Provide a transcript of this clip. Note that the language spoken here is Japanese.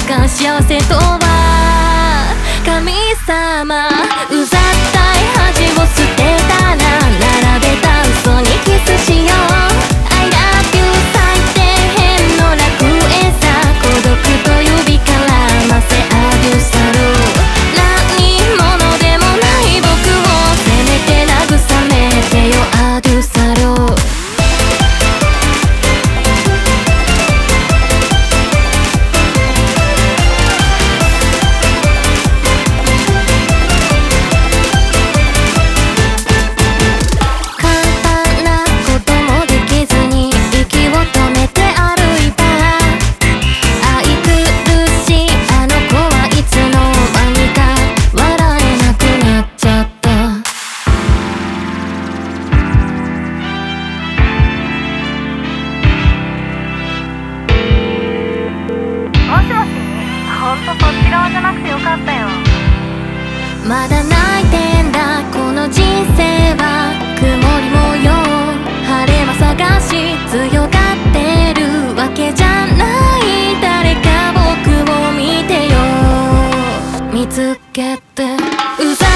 か幸せとは神様。うざったい恥を捨てたら並べた嘘にキスしよう。 I love you 最底辺の楽園さ。孤独と呼びからませアデュサロー。何者でもない僕をせめて慰めてよアデュサロー。まだ泣いてんだこの人生は曇り模様。晴れ間探し強がってるわけじゃない。誰か僕を見てよ見つけてうざい